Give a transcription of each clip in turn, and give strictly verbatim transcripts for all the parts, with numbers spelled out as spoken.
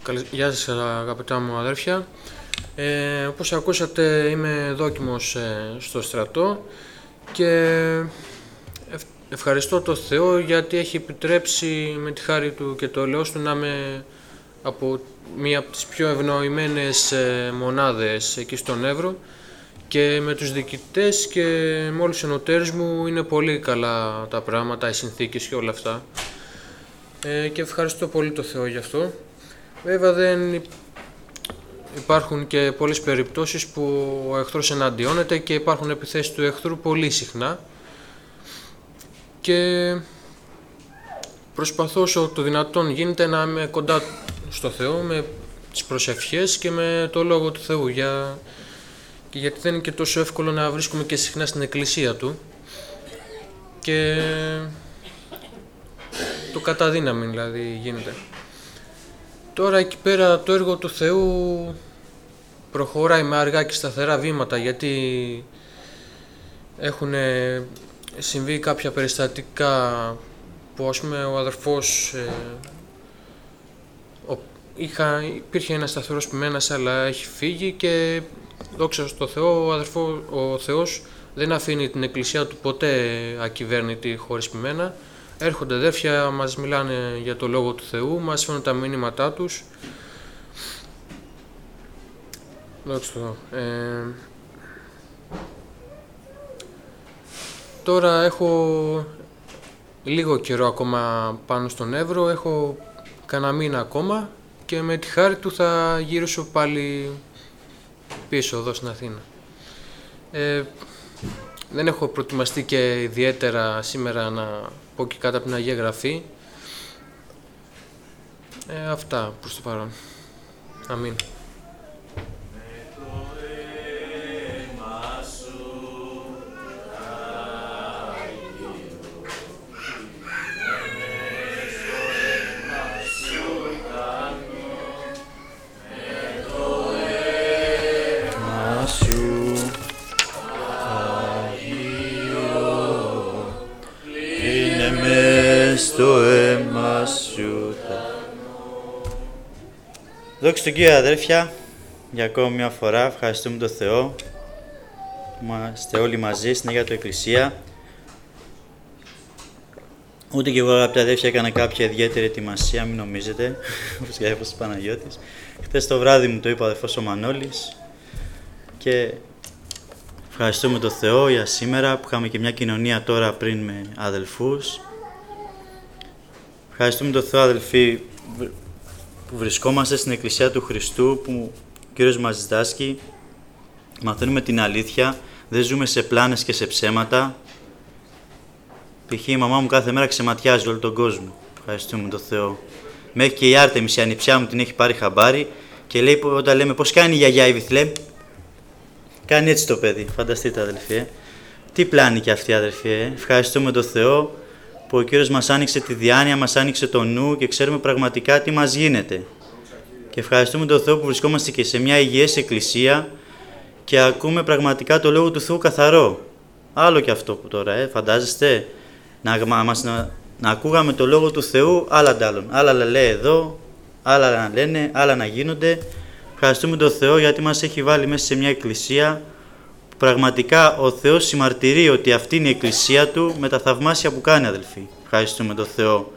Καλη... Γεια σας αγαπητά μου αδέρφια. Ε, όπως ακούσατε, είμαι δόκιμος ε, στο στρατό και ευ... ευχαριστώ τον Θεό γιατί έχει επιτρέψει με τη χάρη Του και το ελαιός Του να είμαι από μία από τις πιο ευνοημένες ε, μονάδες εκεί στον Εύρο και με τους διοικητές και με όλους τους ενωτέρους μου είναι πολύ καλά τα πράγματα, οι συνθήκες και όλα αυτά. Ε, και ευχαριστώ πολύ τον Θεό γι' αυτό. Βέβαια δεν υπάρχουν και πολλές περιπτώσεις που ο εχθρός εναντιώνεται και υπάρχουν επιθέσεις του εχθρού πολύ συχνά και προσπαθώ όσο το δυνατόν γίνεται να είμαι κοντά στο Θεό με τις προσευχές και με το Λόγο του Θεού για... και γιατί δεν είναι και τόσο εύκολο να βρίσκουμε και συχνά στην εκκλησία Του και το κατά δύναμη δηλαδή γίνεται. Τώρα εκεί πέρα το έργο του Θεού προχωράει με αργά και σταθερά βήματα γιατί έχουν συμβεί κάποια περιστατικά που ας πούμε ο αδερφός ε, ο, είχα, υπήρχε ένας σταθερός ποιμένας αλλά έχει φύγει και δόξα στο Θεό ο, αδερφό, ο Θεός δεν αφήνει την εκκλησία Του ποτέ ακυβέρνητη χωρίς ποιμένα. Έρχονται αδέρφια, μας μιλάνε για το Λόγο του Θεού, μας φέρνουν τα μηνύματά τους. Δόξα τω Θεώ. Ε, τώρα έχω λίγο καιρό ακόμα πάνω στον Εύρο, έχω κανένα μήνα ακόμα και με τη χάρη Του θα γυρίσω πάλι πίσω εδώ στην Αθήνα. Ε, δεν έχω προετοιμαστεί και ιδιαίτερα σήμερα να πω και κάτι από την Αγία Γραφή. Ε, αυτά προς το παρόν. Αμήν. Στο αίμα σου θα... Δόξα τω Κύριο αδέρφια, για ακόμη μια φορά ευχαριστούμε τον Θεό που είμαστε όλοι μαζί στην Αγία Του Εκκλησία. Ούτε και εγώ αγαπητά αδέρφια έκανα κάποια ιδιαίτερη ετοιμασία, μην νομίζετε, όπως και ο Παναγιώτης. Χθες το βράδυ μου το είπε ο αδερφός ο Μανώλης και ευχαριστούμε τον Θεό για σήμερα που είχαμε και μια κοινωνία τώρα πριν με αδελφούς. Ευχαριστούμε τον Θεό αδελφοί που βρισκόμαστε στην Εκκλησία του Χριστού που ο Κύριος μας διδάσκει. Μαθαίνουμε την αλήθεια, δεν ζούμε σε πλάνες και σε ψέματα. Π.χ. η μαμά μου κάθε μέρα ξεματιάζει όλο τον κόσμο. Ευχαριστούμε τον Θεό. Μέχρι και η Άρτεμις, η ανιψιά μου, την έχει πάρει χαμπάρι και λέει όταν λέμε πώς κάνει η γιαγιά η Βιθλέμ. Κάνει έτσι το παιδί. Φανταστείτε αδελφοί. Ε. Τι πλάνη και αυτή αδελφοί. Ε. Ευχαριστούμε τον Θεό που ο Κύριος μας άνοιξε τη διάνοια, μας άνοιξε το νου και ξέρουμε πραγματικά τι μας γίνεται. Και ευχαριστούμε τον Θεό που βρισκόμαστε και σε μια υγιές εκκλησία και ακούμε πραγματικά το Λόγο του Θεού καθαρό. Άλλο και αυτό που τώρα, ε, φαντάζεστε, να, μας, να, να ακούγαμε το Λόγο του Θεού άλλα αντάλλων. Άλλα να λέει εδώ, άλλα να λένε, άλλα να γίνονται. Ευχαριστούμε τον Θεό γιατί μας έχει βάλει μέσα σε μια εκκλησία που πραγματικά ο Θεός συμμαρτυρεί ότι αυτή είναι η εκκλησία Του με τα θαυμάσια που κάνει αδελφοί. Ευχαριστούμε τον Θεό.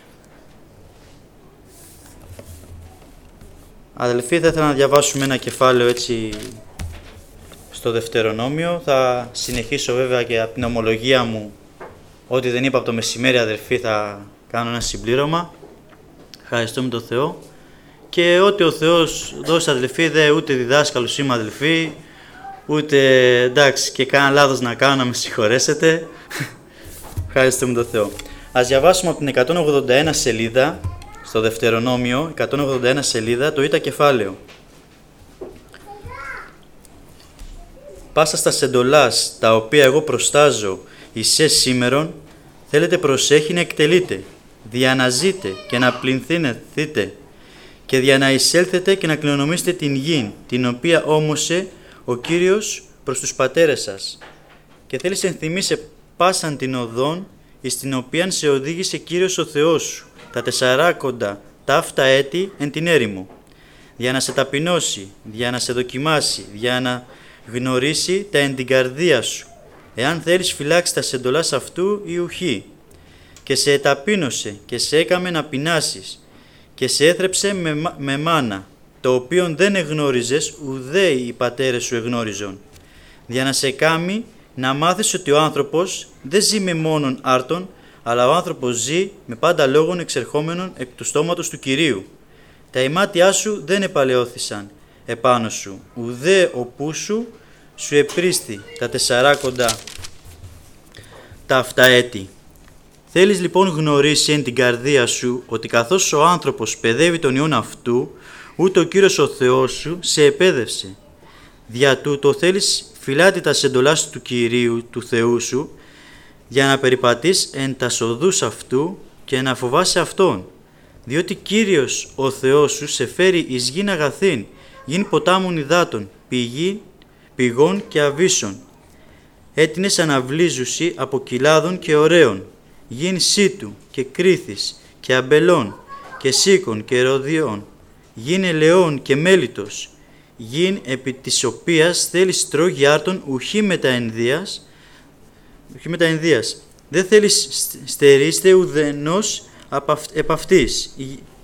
Αδελφοί, θα ήθελα να διαβάσουμε ένα κεφάλαιο έτσι στο Δευτερονόμιο. Θα συνεχίσω βέβαια και από την ομολογία μου ό,τι δεν είπα από το μεσημέρι αδελφοί θα κάνω ένα συμπλήρωμα. Ευχαριστούμε τον Θεό. Και ό,τι ο Θεός δώσει αδελφοί, δε ούτε διδάσκαλος είμαι αδελφοί, ούτε εντάξει και κάνα λάθος να κάνω να με συγχωρέσετε. Ευχαριστούμε τον Θεό. Ας διαβάσουμε από την εκατόν ογδόντα ένα σελίδα, στο Δευτερονόμιο, εκατόν ογδόντα ένα σελίδα, το ήτα κεφάλαιο. Πάσα στα σεντολάς, τα οποία εγώ προστάζω εις σε σήμερον, θέλετε προσέχει να εκτελείτε, δια να ζείτε και να πληνθύνετε και δια να εισέλθετε και να κληρονομήσετε την γη, την οποία όμωσε ο Κύριος προς τους πατέρες σας. Και θέλεις ενθυμίσε πάσαν την οδόν, εις την οποία σε οδήγησε Κύριος ο Θεός σου, τα τεσσαράκοντα ταύτα έτη εν την έρημο. για να σε ταπεινώσει, για να σε δοκιμάσει, για να γνωρίσει τα εν την καρδία σου, εάν θέλεις φυλάξει τα σεντολάς αυτού ή ουχή. Και σε εταπείνωσε και σε έκαμε να πεινάσεις και σε έθρεψε με, με μάνα, το οποίον δεν εγνώριζες ουδέ οι πατέρες σου εγνώριζον, για να σε κάμει να μάθεις ότι ο άνθρωπος δεν ζει με μόνον άρτον, αλλά ο άνθρωπος ζει με πάντα λόγων εξερχόμενων εκ του στόματος του Κυρίου. Τα ημάτια σου δεν επαλαιώθησαν επάνω σου, ουδέ ο πού σου σου επρίστη τα τεσσαράκοντα τα αυτά έτη. Θέλεις λοιπόν γνωρίσει εν την καρδία σου ότι καθώς ο άνθρωπος παιδεύει τον Υιόν αυτού, ούτε ο Κύριος ο Θεός σου σε επέδευσε. Δια τούτο θέλεις φυλάτη τα σεντολάς του Κυρίου του Θεού σου, για να περιπατείς εν τα οδούς αυτού και να φοβάσαι Αυτόν. Διότι Κύριος ο Θεός σου σε φέρει εις γην αγαθήν, γην ποτάμων υδάτων, πηγή, πηγών και αβύσσων. Έτεινες αναβλίζουσι από κοιλάδων και ωραίων, γην σίτου και κρίθης και αμπελών και σίκων και ροδιών, γην ελαιών και μέλιτος, γην επί της οποίας θέλεις τρώγει άρτων ουχή με τα ενδίας, ουχή με τα ενδίας. Δεν θέλεις στερίστε ουδενός επ' αυτής,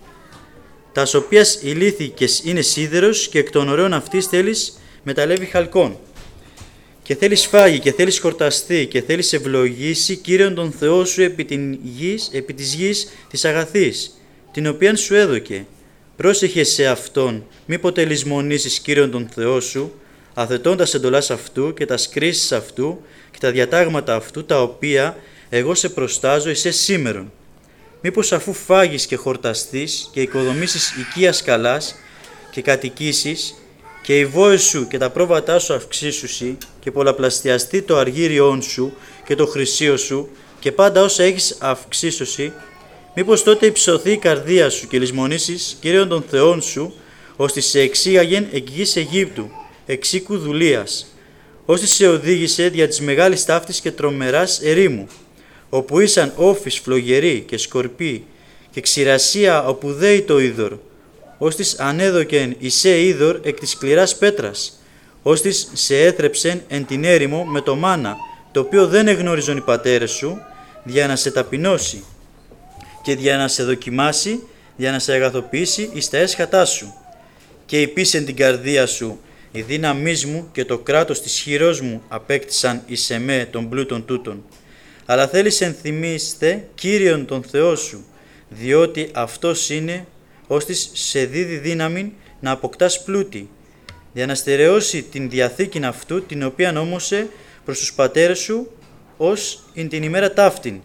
τας οποίας ηλίθηκες είναι σίδερος και εκ των ωραίων αυτής θέλεις μεταλλεύει χαλκών. Και θέλεις φάγει και θέλεις χορταστεί και θέλεις ευλογήσει Κύριον τον Θεό σου επί, την γης, επί της γης της αγαθής, την οποία σου έδωκε. Πρόσεχε σε Αυτόν, μη ποτέ λησμονήσεις Κύριον τον Θεό σου, αθετών τα εντολάς αυτού και τα κρίσεις αυτού και τα διατάγματα αυτού, τα οποία εγώ σε προστάζω εσέ σήμερον. Μήπως αφού φάγεις και χορταστείς και οικοδομήσεις οικίας καλάς και κατοικήσεις και οι βόες σου και τα πρόβατά σου αυξήσουσι και πολλαπλασιαστεί το αργύριόν σου και το χρυσίο σου και πάντα όσα έχεις αυξήσουσι, μήπως τότε υψωθεί η καρδία σου και λησμονήσεις Κύριον των Θεών σου, ώστε σε εξήγαγεν εκ γης Αιγύπτου, εξήκου δουλείας, ώστε σε οδήγησε δια της μεγάλης ταύτης και τρομεράς ερήμου, όπου ήσαν όφης φλογεροί και σκορποί και ξηρασία όπου δέει το είδωρ, ώστις ανέδοκεν εισέ είδωρ εκ της σκληράς πέτρας, ώστις σε έθρεψεν εν την έρημο με το μάνα, το οποίο δεν εγνώριζον οι πατέρες σου, για να σε ταπεινώσει και για να σε δοκιμάσει, για να σε αγαθοποιήσει εις τα έσχατά σου. Και είπεις εν την καρδία σου, η δύναμή μου και το κράτος της χειρός μου απέκτησαν εις εμέ των πλούτων τούτων. Αλλά θέλεις ενθυμίστε Κύριον τον Θεό σου, διότι αυτός είναι ώστις σε δίδει δύναμη να αποκτάς πλούτη, για να στερεώσει την διαθήκην αυτού, την οποία νόμωσε προς τους πατέρες σου, ως ειν την ημέρα ταύτην.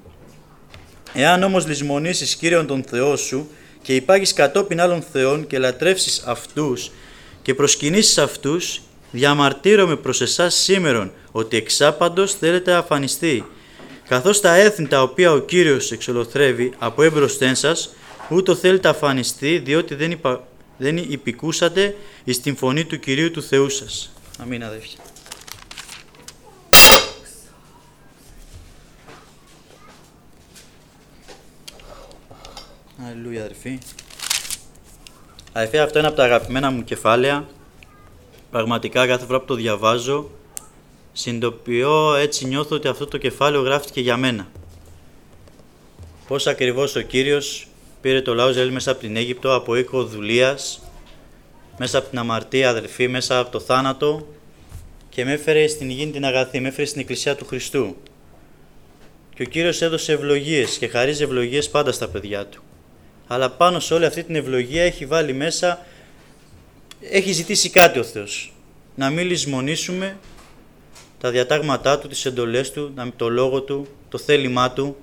Εάν όμως λησμονήσεις Κύριον τον Θεό σου και υπάγεις κατόπιν άλλων θεών και λατρεύσεις αυτούς και προσκυνήσεις αυτούς, διαμαρτύρομαι προς εσάς σήμερον ότι εξάπαντος θέλετε αφανιστεί, καθώς τα έθνη τα οποία ο Κύριος εξολοθρεύει από έμπροσθέν σας, ούτω θέλετε αφανιστεί, διότι δεν, υπα... δεν υπηκούσατε εις την φωνή του Κυρίου του Θεού σας. Αμήν, αδέρφια. Αλληλούια, αδερφοί. Αδερφοί, αυτό είναι από τα αγαπημένα μου κεφάλαια. Πραγματικά κάθε φορά που το διαβάζω, συνειδητοποιώ, έτσι νιώθω ότι αυτό το κεφάλαιο γράφτηκε για μένα. Πώς ακριβώς ο Κύριος πήρε το λαό Ισραήλ μέσα από την Αίγυπτο, από οίκο δουλείας, μέσα από την αμαρτία, αδερφοί, μέσα από το θάνατο, και με έφερε στην γη την αγαθή, με έφερε στην Εκκλησία του Χριστού. Και ο Κύριος έδωσε ευλογίες και χαρίζει ευλογίες πάντα στα παιδιά του. Αλλά πάνω σε όλη αυτή την ευλογία έχει βάλει μέσα, έχει ζητήσει κάτι ο Θεός. Να μην λησμονήσουμε τα διατάγματά του, τις εντολές του, το λόγο του, το θέλημά του.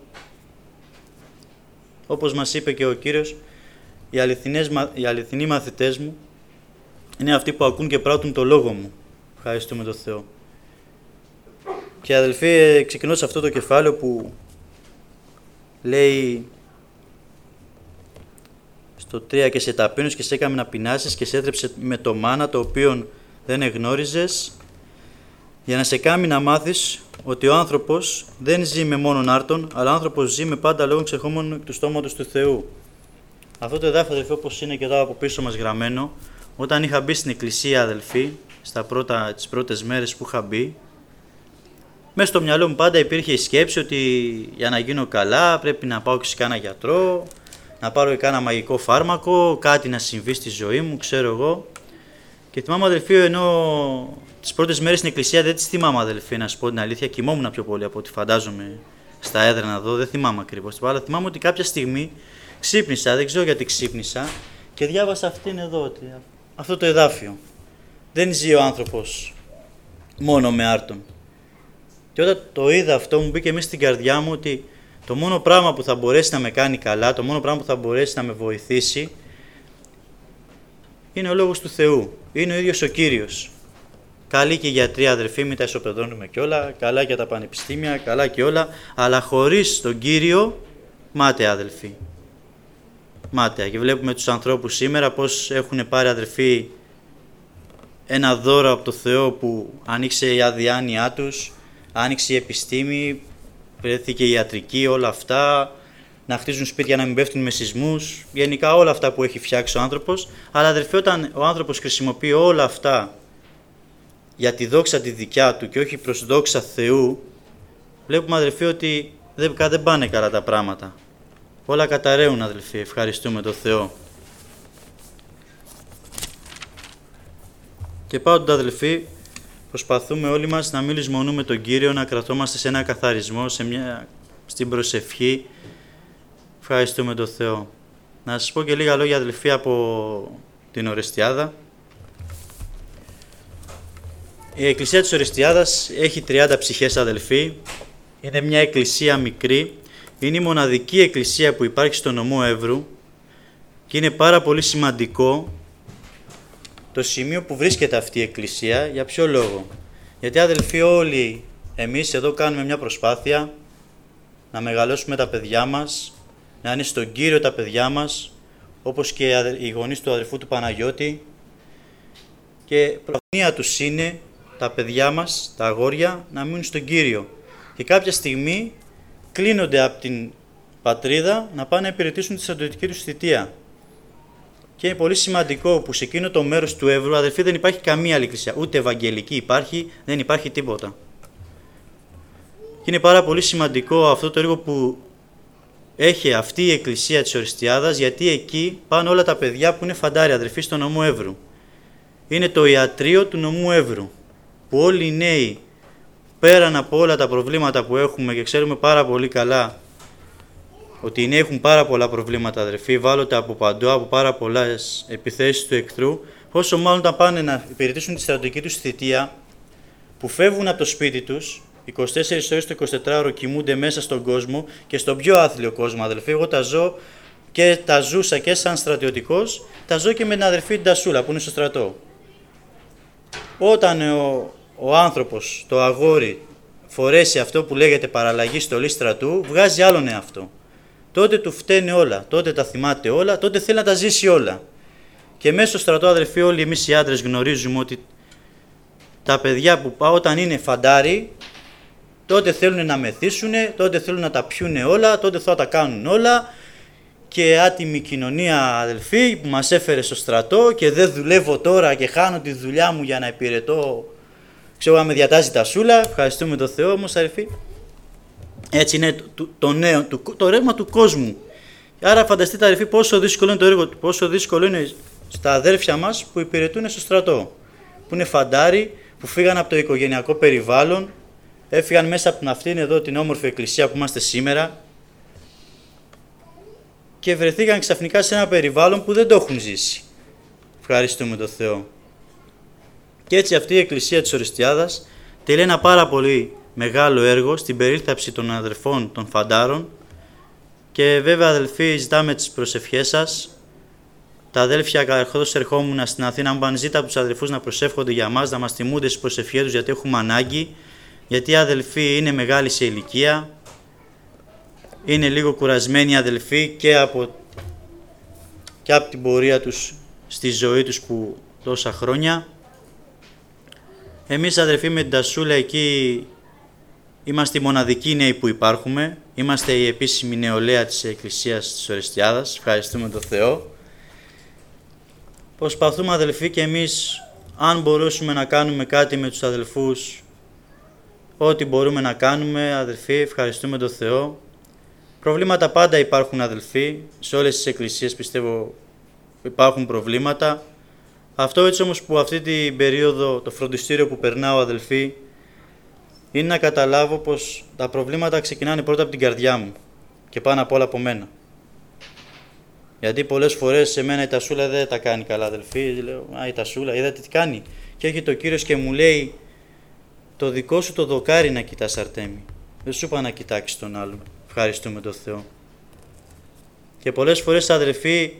Όπως μας είπε και ο Κύριος, οι, αληθινές, οι αληθινοί μαθητές μου είναι αυτοί που ακούν και πράττουν το λόγο μου. Ευχαριστούμε τον Θεό. Και αδελφοί, ξεκινώ σε αυτό το κεφάλαιο που λέει στο τρία, και σε ταπείνους και σε έκαμε να πεινάσεις και σε έτρεψε με το μάνα το οποίο δεν εγνώριζες, για να σε κάνει να μάθεις ότι ο άνθρωπος δεν ζει με μόνον άρτον, αλλά ο άνθρωπος ζει με πάντα λόγων ξεχόμενων του στόματος του Θεού. Αυτό το εδάφιο, αδελφοί, όπως είναι και εδώ από πίσω μας γραμμένο, Όταν είχα μπει στην εκκλησία, αδελφοί, στα πρώτα, τις πρώτες μέρες που είχα μπει, μέσα στο μυαλό μου πάντα υπήρχε η σκέψη ότι για να γίνω καλά πρέπει να πάω και σε κάνα γιατρό, να πάρω και κάνα μαγικό φάρμακο, κάτι να συμβεί στη ζωή μου, ξέρω εγώ. Και θυμάμαι, αδελφοί, ενώ τις πρώτες μέρες στην εκκλησία δεν τις θυμάμαι, αδελφοί, να σου πω την αλήθεια, κοιμόμουν πιο πολύ από ό,τι φαντάζομαι στα έδρανα εδώ, δεν θυμάμαι ακριβώς. Αλλά θυμάμαι ότι κάποια στιγμή ξύπνησα, δεν ξέρω γιατί ξύπνησα, και διάβασα αυτήν εδώ, αυτό το εδάφιο. Δεν ζει ο άνθρωπος μόνο με άρτον. Και όταν το είδα αυτό, μου μπήκε μέσα στην καρδιά μου ότι το μόνο πράγμα που θα μπορέσει να με κάνει καλά, το μόνο πράγμα που θα μπορέσει να με βοηθήσει, είναι ο Λόγος του Θεού. Είναι ο ίδιος ο Κύριος. Καλή και οι γιατροί, αδερφοί, μην τα ισοπεδώνουμε κι όλα, καλά και τα πανεπιστήμια, καλά και όλα, αλλά χωρίς τον Κύριο, μάταια, αδελφοί. Μάταια. Και βλέπουμε τους ανθρώπους σήμερα πώς έχουν πάρει, αδερφοί, ένα δώρο από το Θεό που άνοιξε η αδιάνοιά τους, άνοιξε η επιστήμη, βρέθηκε η ιατρική, όλα αυτά, να χτίζουν σπίτια να μην πέφτουν με σεισμούς, γενικά όλα αυτά που έχει φτιάξει ο άνθρωπος. Αλλά, αδερφοί, όταν ο άνθρωπος χρησιμοποιεί όλα αυτά για τη δόξα τη δικιά του και όχι προς δόξα Θεού, βλέπουμε, αδελφοί, ότι δεν, δεν πάνε καλά τα πράγματα. Όλα καταραίουν, αδελφοί, ευχαριστούμε τον Θεό. Και πάντοτε, αδελφοί, προσπαθούμε όλοι μας να μην λησμονούμε τον Κύριο, να κρατόμαστε σε ένα καθαρισμό, σε μια, στην προσευχή. Ευχαριστούμε τον Θεό. Να σας πω και λίγα λόγια, αδελφοί, από την Ορεστιάδα. Η εκκλησία της Ορεστιάδας έχει τριάντα ψυχές, αδελφοί. Είναι μια εκκλησία μικρή. Είναι η μοναδική εκκλησία που υπάρχει στο νομό Εύρου και είναι πάρα πολύ σημαντικό το σημείο που βρίσκεται αυτή η εκκλησία. Για ποιο λόγο? Γιατί, αδελφοί, όλοι εμείς εδώ κάνουμε μια προσπάθεια να μεγαλώσουμε τα παιδιά μας, να είναι στον Κύριο τα παιδιά μας, όπως και οι γονείς του αδερφού του Παναγιώτη, και η προθυμία τους είναι τα παιδιά μας, τα αγόρια, να μείνουν στον Κύριο. Και κάποια στιγμή κλείνονται από την πατρίδα να πάνε να υπηρετήσουν τη στρατιωτική τους θητεία. Και είναι πολύ σημαντικό που σε εκείνο το μέρος του Εύρου, αδελφοί, δεν υπάρχει καμία άλλη εκκλησία. Ούτε ευαγγελική υπάρχει, δεν υπάρχει τίποτα. Και είναι πάρα πολύ σημαντικό αυτό το έργο που έχει αυτή η εκκλησία της Ορεστιάδας, γιατί εκεί πάνε όλα τα παιδιά που είναι φαντάρια, αδελφοί, στο νομό Εύρου. Είναι το ιατρείο του νομού Εύρου, που όλοι οι νέοι, πέραν από όλα τα προβλήματα που έχουμε, και ξέρουμε πάρα πολύ καλά ότι οι νέοι έχουν πάρα πολλά προβλήματα, αδερφοί, βάλλονται από παντού, από πάρα πολλές επιθέσεις του εχθρού, όσο μάλλον όταν πάνε να υπηρετήσουν τη στρατιωτική τους θητεία, που φεύγουν από το σπίτι τους, είκοσι τέσσερις ώρες το εικοσιτετράωρο κοιμούνται μέσα στον κόσμο και στον πιο άθλιο κόσμο, αδελφοί. Εγώ τα ζω και τα ζούσα και σαν στρατιωτικός, τα ζω και με την αδερφή την Τασούλα που είναι στο στρατό. Όταν ο, ο άνθρωπος, το αγόρι, φορέσει αυτό που λέγεται παραλλαγή στολή στρατού, βγάζει άλλον εαυτό. Τότε του φταίνε όλα, τότε τα θυμάται όλα, τότε θέλει να τα ζήσει όλα. Και μέσα στο στρατό, αδερφοί, όλοι εμείς οι άντρες γνωρίζουμε ότι τα παιδιά που πάω όταν είναι φαντάροι, τότε θέλουν να μεθύσουν, τότε θέλουν να τα πιούνε όλα, τότε θα τα κάνουν όλα. Και άτιμη κοινωνία, αδελφοί, που μας έφερε στο στρατό και δεν δουλεύω τώρα και χάνω τη δουλειά μου για να υπηρετώ. Ξέρω να με διατάζει τα σούλα, ευχαριστούμε τον Θεό όμως, αδελφοί. Έτσι είναι το, το νέο, το, το ρεύμα του κόσμου. Άρα φανταστείτε, αδελφοί, πόσο δύσκολο είναι το έργο του, πόσο δύσκολο είναι στα αδέρφια μας που υπηρετούν στο στρατό. Που είναι φαντάροι, που φύγαν από το οικογενειακό περιβάλλον, έφυγαν μέσα από αυτήν εδώ την όμορφη εκκλησία που είμαστε σήμερα και βρεθήκαν ξαφνικά σε ένα περιβάλλον που δεν το έχουν ζήσει. Ευχαριστούμε τον Θεό. Και έτσι αυτή η εκκλησία της Ορεστιάδας τελεί ένα πάρα πολύ μεγάλο έργο στην περίληψη των αδερφών των φαντάρων και βέβαια, αδελφοί, ζητάμε τις προσευχές σας. Τα αδέλφια καθώς ερχόμουν στην Αθήνα μου πάνε ζήτα από τους αδελφούς να προσεύχονται για μας, να μας τιμούνται στις προσευχές τους γιατί έχουμε ανάγκη, γιατί οι αδελφοί είναι μεγάλοι σε ηλικία, είναι λίγο κουρασμένοι οι αδελφοί και από, και από την πορεία τους στη ζωή τους που τόσα χρόνια. Εμείς, αδελφοί, με την Τασούλα εκεί είμαστε οι μοναδικοί νέοι που υπάρχουμε, είμαστε η επίσημη νεολαία της Εκκλησίας της Ορεστιάδας, ευχαριστούμε τον Θεό. Προσπαθούμε αδελφοί και εμείς, αν μπορούσαμε να κάνουμε κάτι με τους αδελφούς, ό,τι μπορούμε να κάνουμε, αδελφοί, ευχαριστούμε τον Θεό. Προβλήματα πάντα υπάρχουν, αδελφοί, σε όλες τις εκκλησίες πιστεύω υπάρχουν προβλήματα. Αυτό έτσι όμως που αυτή την περίοδο, το φροντιστήριο που περνάω, αδελφοί, είναι να καταλάβω πως τα προβλήματα ξεκινάνε πρώτα από την καρδιά μου και πάνω απ' όλα από μένα. Γιατί πολλές φορές σε μένα η Τασούλα δεν τα κάνει καλά, αδελφοί. Λέω, α, η Τασούλα, είδατε τι κάνει. Και έρχεται ο Κύριος και μου λέει, το δικό σου το δοκάρι να κοιτάς, Αρτέμι. Δεν σου είπα να κοιτάξεις τον άλλον. Ευχαριστούμε τον Θεό. Και πολλές φορές, αδελφοί,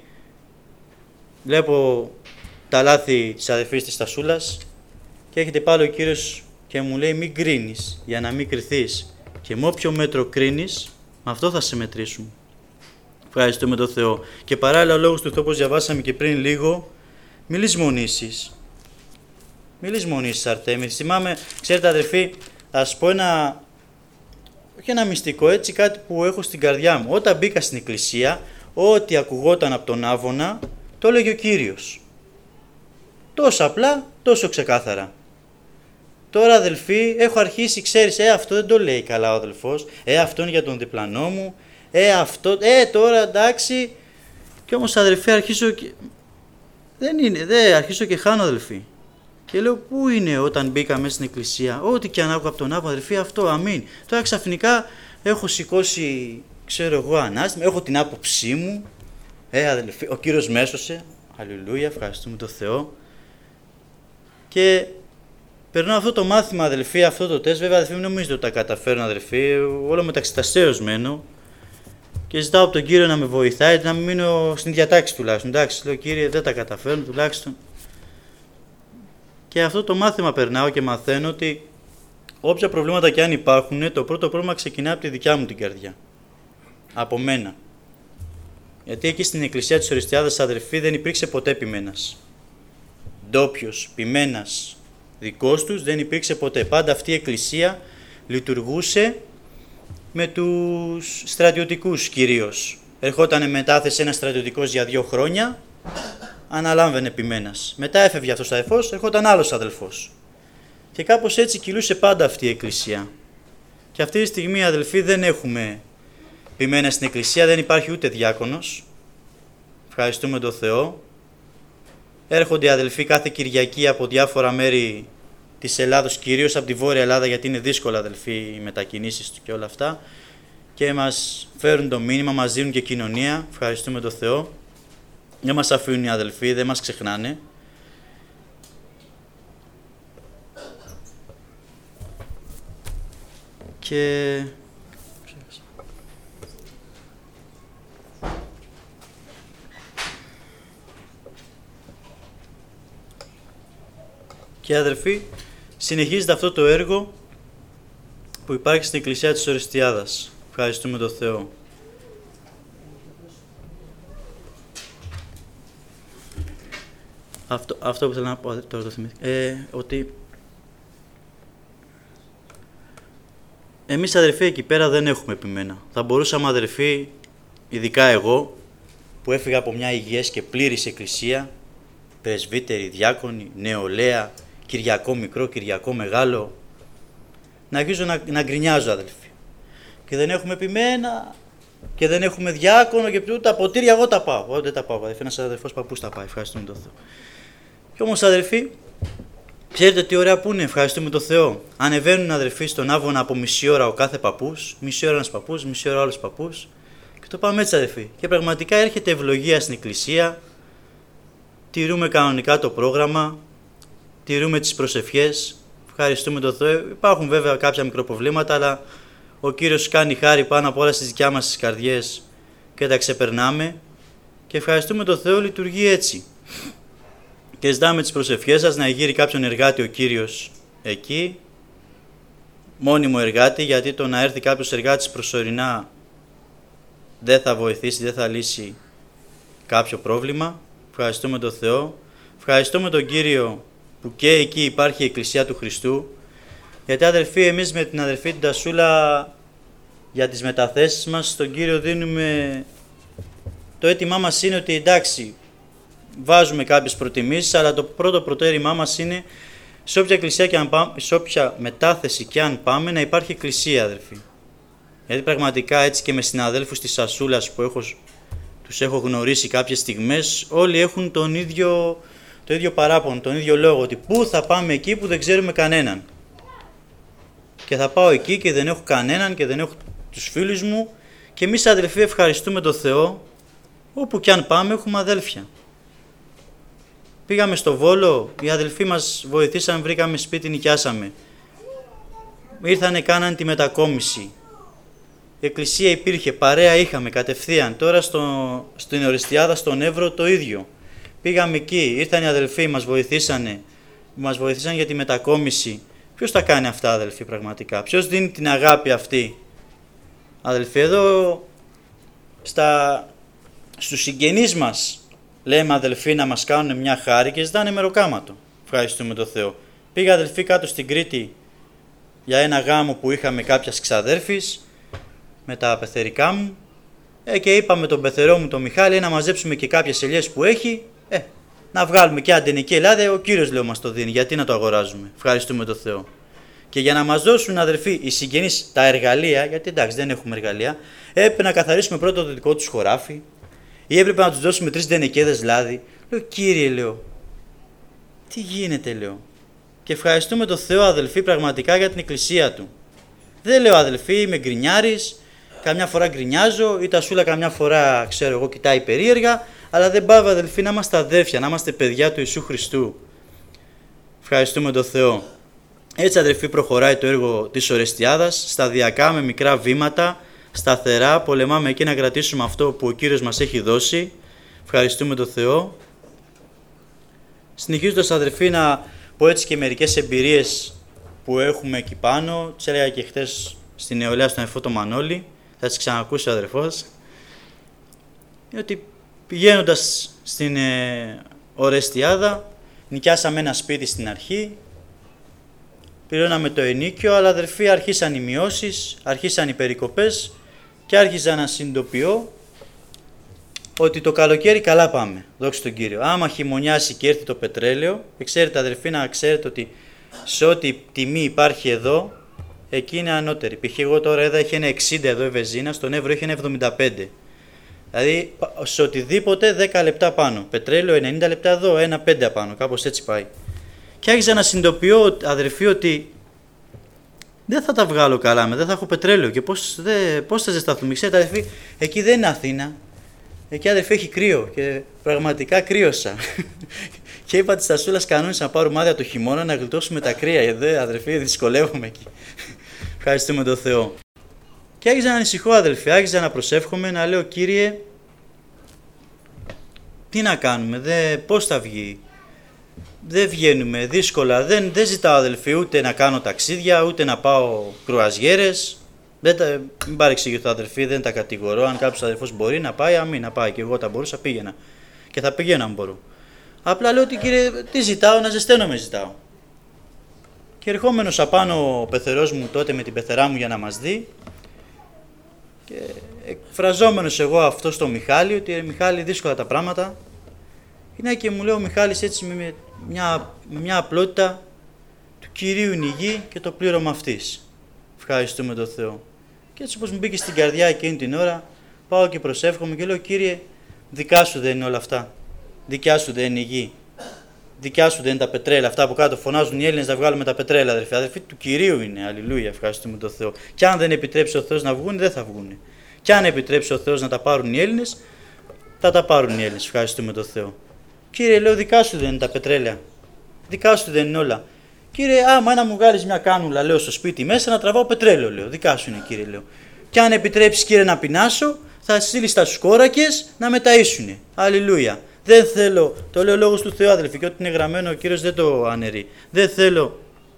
βλέπω τα λάθη της αδελφής της Τασούλας και έρχεται πάλι ο Κύριος και μου λέει, μην κρίνεις για να μην κριθείς. Και με όποιο μέτρο κρίνεις, με αυτό θα σε μετρήσουμε. Ευχαριστούμε τον Θεό. Και παράλληλα ο λόγος του Θεού, όπως διαβάσαμε και πριν λίγο, μη λησμονήσεις. Μη λησμονήσεις, Αρτέμι. Θυμάμαι, ξέρετε αδελφοί, ας πω ένα, όχι ένα μυστικό, έτσι κάτι που έχω στην καρδιά μου. Όταν μπήκα στην εκκλησία, ό,τι ακουγόταν από τον άβονα, το έλεγε ο Κύριος. Τόσο απλά, τόσο ξεκάθαρα. Τώρα, αδελφοί, έχω αρχίσει, ξέρεις, ε, αυτό δεν το λέει καλά ο αδελφός, ε, αυτό είναι για τον διπλανό μου, ε, αυτό, ε, τώρα εντάξει. Και όμως, αδελφοί, αρχίζω και... Δεν είναι, δεν, αρχίζω και χάνω, αδελφοί. Και λέω, πού είναι όταν μπήκα μέσα στην εκκλησία, ό,τι και αν άκουγα από τον Άβο, αδελφοί, αυτό, αμήν. Τώρα ξαφνικά έχω σηκώσει, ξέρω εγώ, ανάστημα, έχω την άποψή μου, ε, αδελφοί, ο Κύριος με έσωσε, αλληλούια, ευχαριστούμε τον Θεό. Και περνάω αυτό το μάθημα, αδελφοί, αυτό το τεστ. Βέβαια, αδελφοί, μην νομίζετε ότι τα καταφέρνω, αδελφοί. Όλο μεταξύ ταστέως μένω. Και ζητάω από τον Κύριο να με βοηθάει, να μην μείνω στην διατάξη τουλάχιστον. Εντάξει, λέω, Κύριε, δεν τα καταφέρνω τουλάχιστον. Και αυτό το μάθημα περνάω και μαθαίνω ότι όποια προβλήματα και αν υπάρχουν, το πρώτο πρόβλημα ξεκινά από τη δικιά μου την καρδιά. Από μένα. Γιατί εκεί στην εκκλησία της Οριστιάδας, αδελφοί, δεν υπήρξε ποτέ ποιμένας. Ντόπιος, ποιμένας, δικός τους δεν υπήρξε ποτέ. Πάντα αυτή η εκκλησία λειτουργούσε με τους στρατιωτικούς κυρίως. Ερχότανε μετάθεση ένας στρατιωτικός για δύο χρόνια, αναλάμβανε ποιμένας. Μετά έφευγε αυτός ο αδελφός, ερχόταν άλλος αδελφός. Και κάπως έτσι κυλούσε πάντα αυτή η εκκλησία. Και αυτή τη στιγμή, αδελφοί, δεν έχουμε ποιμένα στην εκκλησία, δεν υπάρχει ούτε διάκονος. Ευχαριστούμε τον Θεό. Έρχονται οι αδελφοί κάθε Κυριακή από διάφορα μέρη της Ελλάδος, κυρίως από τη Βόρεια Ελλάδα, γιατί είναι δύσκολα, αδελφοί, οι μετακινήσεις του και όλα αυτά, και μας φέρουν το μήνυμα, μας δίνουν και κοινωνία. Ευχαριστούμε τον Θεό. Δεν μας αφήνουν οι αδελφοί, δεν μας ξεχνάνε. Και... Και αδελφοί, συνεχίζεται αυτό το έργο που υπάρχει στην Εκκλησία της Οριστιάδας. Ευχαριστούμε τον Θεό. Αυτό, αυτό που θέλω να πω, τώρα το θυμήθηκα, ε, ότι εμείς, αδελφοί, εκεί πέρα δεν έχουμε επιμένα. Θα μπορούσαμε, αδελφοί, ειδικά εγώ, που έφυγα από μια υγιές και πλήρης εκκλησία, πρεσβύτεροι, διάκονοι, νεολαία, Κυριακό μικρό, Κυριακό μεγάλο, να αρχίζω να, να γκρινιάζω, αδελφοί. Και δεν έχουμε επιμένα, και δεν έχουμε διάκονο, και τα ποτήρια εγώ τα πάω. Εγώ δεν τα πάω, αδελφοί. Ένας αδελφός παππούς τα πάει. Ευχαριστούμε τον Θεό. Και όμως, αδελφοί, ξέρετε τι ωραία που είναι. Ευχαριστούμε τον Θεό. Ανεβαίνουν, αδελφοί, στον Άβωνα από μισή ώρα ο κάθε παππούς, μισή ώρα ένας παππούς, μισή ώρα άλλος παππούς. Και το πάμε έτσι, αδελφοί. Και πραγματικά έρχεται ευλογία στην εκκλησία. Τηρούμε κανονικά το πρόγραμμα. Τηρούμε τις προσευχές. Ευχαριστούμε τον Θεό. Υπάρχουν βέβαια κάποια μικροπροβλήματα, αλλά ο Κύριος κάνει χάρη πάνω από όλα στις δικιά μας τις καρδιές και τα ξεπερνάμε. Και ευχαριστούμε τον Θεό, λειτουργεί έτσι. Και ζητάμε τις προσευχές σας να γύρει κάποιον εργάτη ο Κύριος εκεί, μόνιμο εργάτη, γιατί το να έρθει κάποιος εργάτης προσωρινά δεν θα βοηθήσει, δεν θα λύσει κάποιο πρόβλημα. Ευχαριστούμε τον Θεό. Ευχαριστούμε τον Κύριο που και εκεί υπάρχει η Εκκλησία του Χριστού, γιατί, αδελφοί, εμείς με την αδελφή την Τασούλα για τις μεταθέσεις μας στον Κύριο δίνουμε, το αίτημά μας είναι ότι εντάξει, βάζουμε κάποιες προτιμήσεις, αλλά το πρώτο προτέρημά μας είναι σε όποια, εκκλησία και αν πάμε, σε όποια μετάθεση και αν πάμε να υπάρχει εκκλησία, αδερφοί. Γιατί πραγματικά έτσι και με συναδέλφους της Σασούλας που έχω, τους έχω γνωρίσει κάποιες στιγμές, όλοι έχουν τον ίδιο, το ίδιο παράπονο, τον ίδιο λόγο, ότι πού θα πάμε εκεί που δεν ξέρουμε κανέναν. Και θα πάω εκεί και δεν έχω κανέναν και δεν έχω τους φίλους μου, και εμείς αδελφοί ευχαριστούμε τον Θεό, όπου κι αν πάμε έχουμε αδέλφια. Πήγαμε στο Βόλο, οι αδελφοί μας βοηθήσαν, βρήκαμε σπίτι, νοικιάσαμε. Ήρθανε, κάναν τη μετακόμιση. Η εκκλησία υπήρχε, παρέα είχαμε κατευθείαν. Τώρα στο, στην Ορεστιάδα, στον Εύρο το ίδιο. Πήγαμε εκεί, ήρθαν οι αδελφοί, μας βοηθήσανε, μας βοηθήσαν για τη μετακόμιση. Ποιος τα κάνει αυτά, αδελφοί, πραγματικά? Ποιος δίνει την αγάπη αυτή? Αδελφοί, εδώ στα, στους συγγενείς μας λέμε, αδελφοί, να μας κάνουν μια χάρη και ζητάνε μεροκάματο. Ευχαριστούμε τον Θεό. Πήγα, αδελφοί, κάτω στην Κρήτη για ένα γάμο που είχαμε κάποιας ξαδέρφης με τα πεθερικά μου, ε, και είπαμε τον πεθερό μου τον Μιχάλη να μαζέψουμε και κάποιες ελιές που έχει, ε, να βγάλουμε και αντενική Ελλάδα. Ο Κύριος, λέω, μας το δίνει, γιατί να το αγοράζουμε? Ευχαριστούμε τον Θεό. Και για να μας δώσουν, αδερφοί, οι συγγενείς τα εργαλεία, γιατί εντάξει δεν έχουμε εργαλεία, έπρεπε να καθαρίσουμε πρώτα το δικό τους χωράφι, ή έπρεπε να τους δώσουμε τρεις δενεκέδες λάδι. Λέω, Κύριε, λέω, τι γίνεται, λέω. Και ευχαριστούμε τον Θεό, αδελφοί, πραγματικά για την εκκλησία του. Δεν λέω, αδελφοί, είμαι γκρινιάρης, καμιά φορά γκρινιάζω, ή τα Σούλα καμιά φορά, ξέρω εγώ, κοιτάει περίεργα, αλλά δεν πάβει, αδελφοί, να είμαστε αδέρφια, να είμαστε παιδιά του Ιησού Χριστού. Ευχαριστούμε τον Θεό. Έτσι, αδελφοί, προχωράει το έργο της Ορεστιάδας, σταδιακά, με μικρά βήματα, σταθερά, πολεμάμε εκεί να κρατήσουμε αυτό που ο Κύριος μας έχει δώσει. Ευχαριστούμε τον Θεό. Συνεχίζοντας, αδελφοί, να πω έτσι και μερικές εμπειρίες που έχουμε εκεί πάνω. Τις έλεγα και χτες στην νεολαία στον Εφώτο Μανώλη, θα τις ξανακούσει ο αδερφός. Ότι πηγαίνοντας στην ε, Ορεστιάδα, νοικιάσαμε ένα σπίτι στην αρχή, πληρώναμε το ενίκιο, αλλά, αδερφοί, αρχίσαν οι μειώσεις, αρχίσαν οι περικοπές και άρχιζα να συνειδητοποιώ ότι το καλοκαίρι καλά πάμε, δόξα τον Κύριο. Άμα χειμωνιάσει και έρθει το πετρέλαιο, και ξέρετε, αδερφοί, να ξέρετε ότι σε ό,τι τιμή υπάρχει εδώ, εκεί είναι ανώτερη. Π.χ. εγώ τώρα εδώ έχει ένα εξήντα εδώ η βενζίνα, στον Εύρο έχει ένα εβδομήντα πέντε. Δηλαδή σε οτιδήποτε δέκα λεπτά πάνω. Πετρέλαιο ενενήντα λεπτά εδώ, ένα πέντε πάνω, κάπως έτσι πάει. Και άρχισα να συνειδητοποιώ, αδερφοί, ότι δεν θα τα βγάλω καλά, με δεν θα έχω πετρέλαιο και πώς, δε, πώς θα ζεσταθούμε. Ξέρετε, αδερφοί, εκεί δεν είναι Αθήνα. Εκεί, αδερφοί, έχει κρύο και πραγματικά κρύωσα. Και είπα της Τασούλας, κανόνισα να πάρουμε άδεια το χειμώνα να γλιτώσουμε τα κρύα. Γιατί, αδερφοί, δυσκολεύομαι εκεί. Ευχαριστούμε τον Θεό. Και άρχισα να ανησυχώ, αδελφοί, άρχισα να προσεύχομαι, να λέω, Κύριε, τι να κάνουμε, δε, πώς θα βγει. Δεν βγαίνουμε, δύσκολα, δεν, δεν ζητάω, αδελφοί, ούτε να κάνω ταξίδια, ούτε να πάω κρουαζιέρες. Δεν τα, μην παρεξηγηθώ, αδελφοί, δεν τα κατηγορώ. Αν κάποιος αδελφός μπορεί να πάει, αμήν να πάει. Και εγώ τα μπορούσα, πήγαινα. Και θα πηγαίνω αν μπορώ. Απλά λέω ότι, Κύριε, τι ζητάω, να ζεσταίνομαι ζητάω. Και ερχόμενος απάνω ο πεθερός μου τότε με την πεθερά μου για να μας δει, και εκφραζόμενος εγώ αυτό στο Μιχάλη, ότι Μιχάλη, δύσκολα τα πράγματα. Είναι και μου λέει ο Μιχάλης έτσι με μια, με μια απλότητα, του Κυρίου είναι η γη και το πλήρωμα αυτής. Ευχαριστούμε τον Θεό. Και έτσι όπως μου μπήκε στην καρδιά εκείνη την ώρα, πάω και προσεύχομαι και λέω, Κύριε, δικά σου δεν είναι όλα αυτά. Δικιά σου δεν είναι η γη. Δικιά σου δεν είναι τα πετρέλαια. Αυτά που κάτω φωνάζουν οι Έλληνες να βγάλουμε τα πετρέλαια, αδερφοί. Αδερφοί του Κυρίου είναι. Αλληλούια. Ευχαριστούμε τον Θεό. Και αν δεν επιτρέψει ο Θεός να βγουν, δεν θα βγουν. Και αν επιτρέψει ο Θεός να τα πάρουν οι Έλληνες, θα τα πάρουν οι Έλληνες. Ευχαριστούμε τον Θεό. Κύριε, λέω, δικά σου δεν είναι τα πετρέλαια. Δικά σου δεν είναι όλα. Κύριε, άμα να μου βγάλεις μια κάνουλα, λέω, στο σπίτι μέσα να τραβάω πετρέλαιο, λέω. Δικά σου είναι, Κύριε, λέω. Και αν επιτρέψει, Κύριε, να πεινάσω, θα στείλει τα σκόρακες να με ταΐσουνε. Αλληλούια. Δεν θέλω, το λέω λόγος του Θεού, αδελφοί, και ό,τι είναι γραμμένο ο Κύριος δεν το αναιρεί. Δεν θέλω.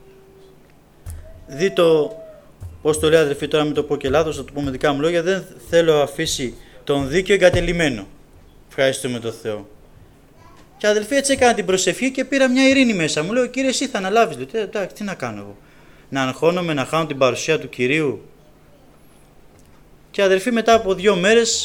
Δει το, πώς το λέει, αδελφοί, τώρα μην το πω και λάθος, θα το πω με δικά μου λόγια, δεν θέλω αφήσει τον δίκαιο εγκατελειμμένο. Ευχαριστούμε τον Θεό. Και αδελφοί, έτσι έκανα την προσευχή και πήρα μια ειρήνη μέσα μου. Λέω, Κύριε, εσύ θα αναλάβεις. Λέω, εντάξει, τι να κάνω εγώ. Να αγχώνομαι, να χάνω την παρουσία του Κυρίου. Και αδελφοί, μετά από δύο μέρες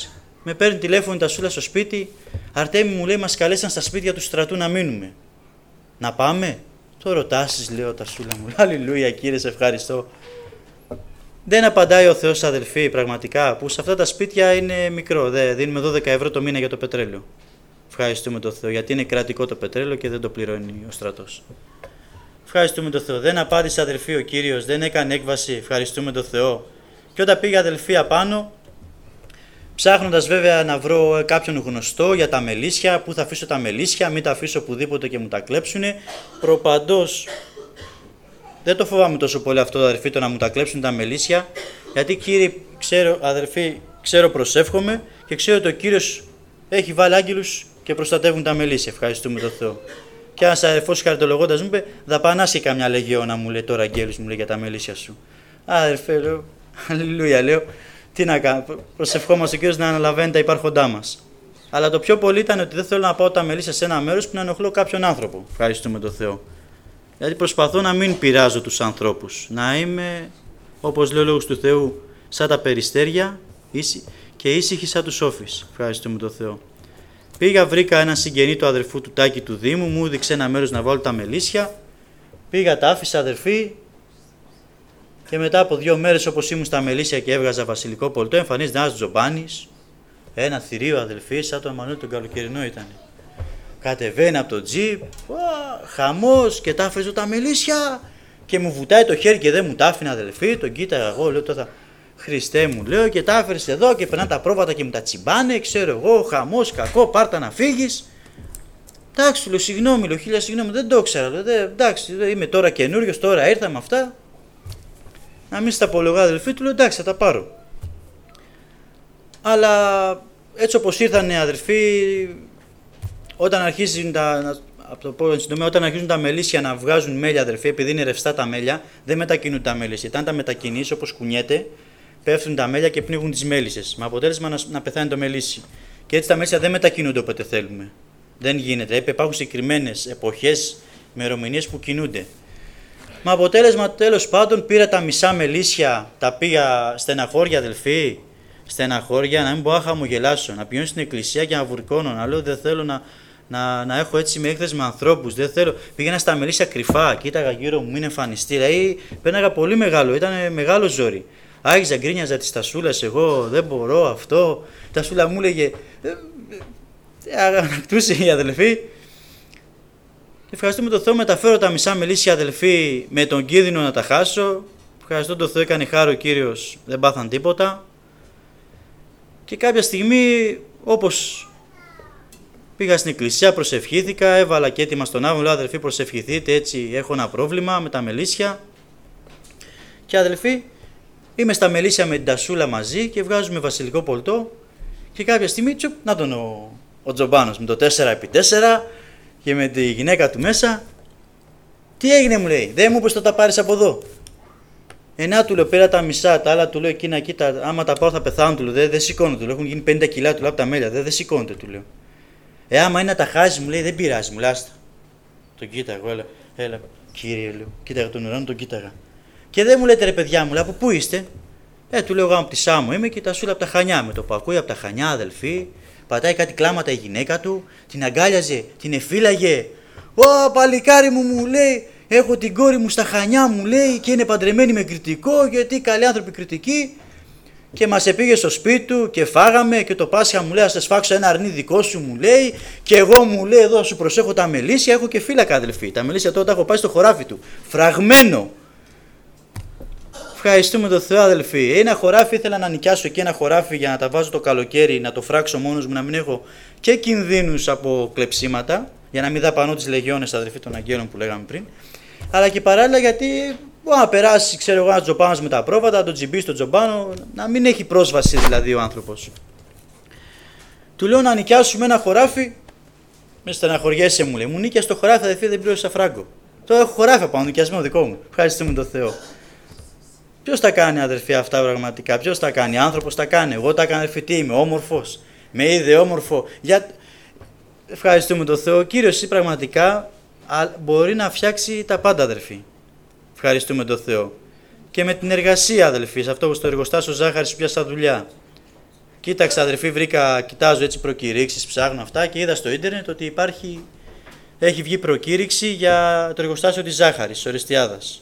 Με παίρνει τηλέφωνο η Τασούλα στο σπίτι. Αρτέμι, μου λέει, μας καλέσαν στα σπίτια του στρατού να μείνουμε. Να πάμε? Το ρωτάσεις, λέω, Τασούλα μου. Αλληλούια, Κύριε, σε ευχαριστώ. Δεν απαντάει ο Θεός, αδελφοί, πραγματικά, που σε αυτά τα σπίτια είναι μικρό. Δε, δίνουμε δώδεκα ευρώ το μήνα για το πετρέλαιο. Ευχαριστούμε τον Θεό, γιατί είναι κρατικό το πετρέλαιο και δεν το πληρώνει ο στρατός. Ευχαριστούμε τον Θεό. Δεν απάντησε, αδελφοί, ο Κύριος, δεν έκανε έκβαση. Ευχαριστούμε τον Θεό. Και όταν πήγα, αδελφοί, απάνω, ψάχνοντας βέβαια να βρω κάποιον γνωστό για τα μελίσια, πού θα αφήσω τα μελίσια, μην τα αφήσω οπουδήποτε και μου τα κλέψουνε. Προπαντός, δεν το φοβάμαι τόσο πολύ αυτό, αδελφοί, το να μου τα κλέψουν τα μελίσια, γιατί, Κύριε, ξέρω, αδελφοί, ξέρω, προσεύχομαι και ξέρω ότι ο Κύριος έχει βάλει άγγελους και προστατεύουν τα μελίσια. Ευχαριστούμε τον Θεό. Και ένας αδελφός χαριτολογώντας μου είπε, δαπανάς και καμιά λεγεώνα, μου λέει τώρα, αγγέλους, μου λέει, για τα μελίσια σου. Αδελφέ, λέω, αλληλούια, λέω, τι να κάνω, προσευχόμαστε ο Κύριος να αναλαβαίνει τα υπάρχοντά μας. Αλλά το πιο πολύ ήταν ότι δεν θέλω να πάω τα μελίσια σε ένα μέρος που να ενοχλώ κάποιον άνθρωπο. Ευχαριστούμε τον Θεό. Δηλαδή προσπαθώ να μην πειράζω τους ανθρώπους, να είμαι, όπως λέει ο Λόγος του Θεού, σαν τα περιστέρια και ήσυχη σαν τους όφεις. Ευχαριστούμε τον Θεό. Πήγα, βρήκα έναν συγγενή του αδερφού του Τάκη του Δήμου, μου έδειξε ένα μέρος να βάλω τα μελίσια. Πήγα, τα άφησα, αδερφοί, και μετά από δύο μέρες, όπως ήμουν στα μελίσια και έβγαζα βασιλικό πολτό, εμφανίζεται ένας Τζομπάνης, ένα θηρίο, αδελφοί, σαν το Εμμανουήλ τον καλοκαιρινό ήταν. Κατεβαίνει από το τζιπ, χαμός, και τα άφησε τα μελίσια και μου βουτάει το χέρι και δεν μου τα άφηνε, αδελφοί. Τον κοίταγα εγώ, λέω τώρα, Χριστέ μου, λέω, και τα άφερε εδώ και περνά τα πρόβατα και μου τα τσιμπάνε, ξέρω εγώ, χαμός, κακό, πάρτα να φύγεις. Εντάξει, λέω, συγγνώμη, λέω, χίλια συγγνώμη, δεν το ήξερα, λέω, εντάξει, είμαι τώρα καινούριος, τώρα ήρθα με αυτά. Να μην στα απολογώ, αδελφοί, του λέω, εντάξει, θα τα πάρω. Αλλά έτσι όπως ήρθανε, αδελφοί, όταν αρχίζουν τα, από το πω, συντομία, όταν αρχίζουν τα μελίσια να βγάζουν μέλια, αδελφοί, επειδή είναι ρευστά τα μέλια, δεν μετακινούν τα μέλισια. Αν τα μετακινείς, όπως κουνιέται, πέφτουν τα μέλια και πνίγουν τις μέλισσες. Με αποτέλεσμα να, να πεθάνει το μελίσι. Και έτσι τα μέλισια δεν μετακινούνται όποτε θέλουμε. Δεν γίνεται. Υπάρχουν συγκεκριμένες εποχές, ημερομηνίες που κινούνται. Με αποτέλεσμα, τέλος πάντων, πήρα τα μισά μελίσια, τα πήγα στεναχώρια, αδελφοί. Στεναχώρια, να μην μπορώ να χαμογελάσω, να πηγαίνω στην εκκλησία και να βουρκώνω, να λέω δεν θέλω να, να, να έχω έτσι με έκθεση με ανθρώπους, δεν θέλω. Πήγαινα στα μελίσια κρυφά, κοίταγα γύρω μου, μην εμφανιστεί. Δηλαδή, πέρναγα πολύ μεγάλο, ήταν μεγάλο ζόρι. Άρχιζα, γκρίνιαζα τη Τασούλα, εγώ δεν μπορώ αυτό. Η Τασούλα μου έλεγε. Αγανακτούσε η αδελφή. Ευχαριστούμε τον Θεό, μεταφέρω τα μισά μελίσια, αδελφοί, με τον κίνδυνο να τα χάσω. Ευχαριστώ τον Θεό, έκανε χάρο ο Κύριος, δεν πάθαν τίποτα. Και κάποια στιγμή, όπως πήγα στην εκκλησία, προσευχήθηκα, έβαλα και έτοιμα στον Άβο, λέω, αδελφοί, προσευχηθείτε, έτσι έχω ένα πρόβλημα με τα μελίσια. Και αδελφοί, είμαι στα μελίσια με την Τασούλα μαζί και βγάζουμε βασιλικό πολτό. Και κάποια στιγμή, τσουπ, να τον ο, ο Τζομπάνος με το τέσσερα επί τέσσερα και με τη γυναίκα του μέσα. Τι έγινε, μου λέει, δεν μου είπες το τα πάρεις από εδώ. Ενά, του λέω, πήρα τα μισά, τα άλλα του λέω, εκείνα, κοίτα, άμα τα πάρω θα πεθάνω, του λέω, δεν δε σηκώνονται, του λέω, έχουν γίνει πενήντα κιλά, του λέω, από τα μέλια, δεν δε σηκώνονται, του λέω. Ε, άμα είναι να τα χάσει, μου λέει, δεν πειράζει, μου λάστα. Τον κοίταγα, εγώ, έλα, έλα, κύριε, λέω, κοίταγα τον ουρανό, τον κοίταγα. Και δεν μου λέτε, ρε παιδιά μου, λέω, από πού είστε. Ε, του λέω, εγώ από τη Σάμο είμαι και τα Τασούλα από τα Χανιά. Με το που ακούει από τα Χανιά, αδελφοί, πατάει κάτι κλάματα η γυναίκα του, την αγκάλιαζε, την εφύλαγε. Ω, παλικάρι μου, μου λέει. Έχω την κόρη μου στα Χανιά, μου λέει, και είναι παντρεμένη με κριτικό, γιατί καλοί άνθρωποι κριτικοί. Και μας επήγε στο σπίτι του και φάγαμε και το Πάσχα μου λέει, ας σας φάξω ένα αρνί δικό σου, μου λέει. Και εγώ, μου λέει, εδώ σου προσέχω τα μελίσια, έχω και φύλακα, αδελφοί. Τα μελίσια τώρα τα έχω πάει στο χωράφι του. Φραγμένο. Ευχαριστούμε τον Θεό, αδελφοί. Ένα χωράφι ήθελα να νοικιάσω και ένα χωράφι για να τα βάζω το καλοκαίρι, να το φράξω μόνος μου, να μην έχω και κινδύνους από κλεψίματα, για να μην δαπανώ τις λεγιώνες, αδελφοί, των αγγέλων που λέγαμε πριν. Αλλά και παράλληλα γιατί μπορεί να περάσει, ξέρω εγώ, ένα Τζομπάνος με τα πρόβατα, τον τζιμπί στον Τζομπάνο, να μην έχει πρόσβαση δηλαδή ο άνθρωπος. Του λέω να νοικιάσουμε ένα χωράφι, με στεναχωριέσαι, μου λέει. Μου νίκιασε το χωράφι, αδελφοί, δεν πλήρωσα φράγκο. Τώρα έχω χωράφι από νοικιασμένο δικό μου. Ευχαριστούμε τον Θεό. Ποιος τα κάνει, αδελφοί, αυτά πραγματικά, ποιος τα κάνει, άνθρωπος τα κάνει. Εγώ τα έκανα, αδελφοί, τι είμαι, όμορφος. Με είδε όμορφο. Για... Ευχαριστούμε τον Θεό. Ο Κύριος, εσύ πραγματικά μπορεί να φτιάξει τα πάντα, αδελφοί. Ευχαριστούμε τον Θεό. Και με την εργασία, αδελφοί, σε αυτό που στο εργοστάσιο ζάχαρης πιάσα δουλειά. Κοίταξα αδερφή, βρήκα, κοιτάζω έτσι προκηρύξεις, ψάχνω αυτά και είδα στο ίντερνετ ότι υπάρχει, έχει βγει προκήρυξη για το εργοστάσιο της ζάχαρης, της Ορεστιάδας.